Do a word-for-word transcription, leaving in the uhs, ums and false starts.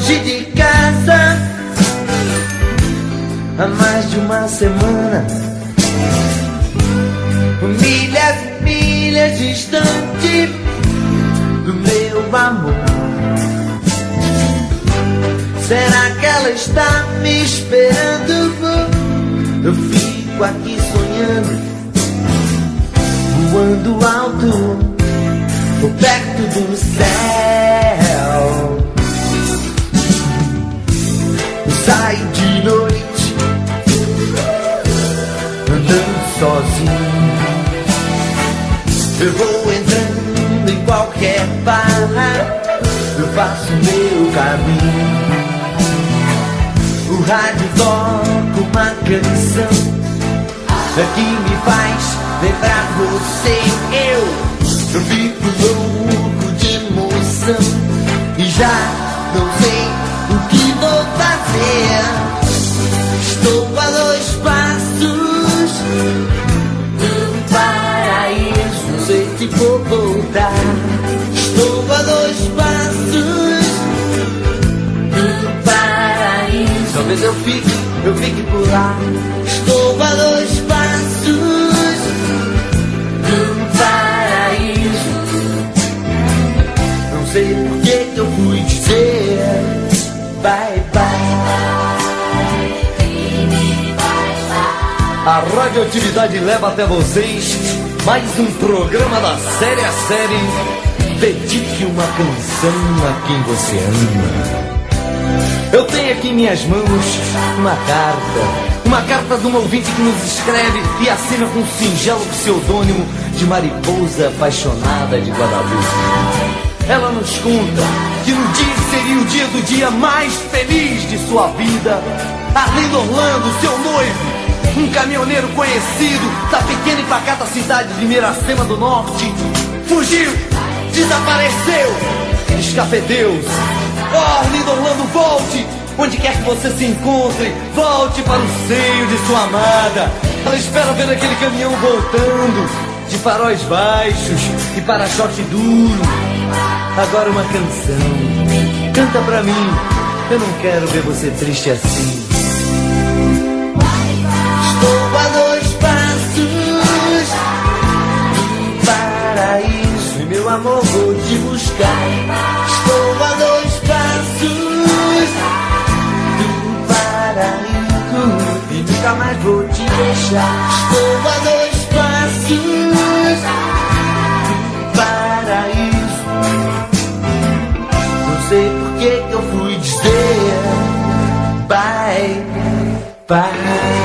fugi de casa há mais de uma semana, milhas e milhas distante do meu amor. Será que ela está me esperando? Eu fico aqui sonhando, voando alto, ou perto do céu. Eu saio de noite, andando sozinho. Eu vou entrando em qualquer barra, eu faço meu caminho. O rádio toca uma canção que me faz lembrar você. Eu, eu fico louco de emoção e já não sei o que vou fazer. Estou a dois passos do paraíso, não sei se vou voltar. Estou a dois passos do paraíso, talvez eu fique, eu fique por lá. Estou a dois passos do paraíso, não sei por que que eu fui dizer bye bye. A radioatividade leva até vocês mais um programa da série a série Dedique uma canção a quem você ama. Eu tenho aqui em minhas mãos uma carta, uma carta de um ouvinte que nos escreve e assina com um singelo pseudônimo de Mariposa Apaixonada de Guadalupe. Ela nos conta que no dia que seria o dia do dia mais feliz de sua vida, Arlindo Orlando, seu noivo, um caminhoneiro conhecido da pequena e pacata cidade de Miracema do Norte, fugiu, desapareceu, escafedeu-se. Oh, Arlindo Orlando, volte! Onde quer que você se encontre, volte para o seio de sua amada. Ela espera ver aquele caminhão voltando, de faróis baixos e para-choque duro. Agora uma canção, canta pra mim, eu não quero ver você triste assim. Estou a dois passos do paraíso e meu amor vou te buscar. Estou a dois passos do paraíso e nunca mais vou te deixar. Estou a dois passos do paraíso, não sei por que que eu fui dizer bye bye.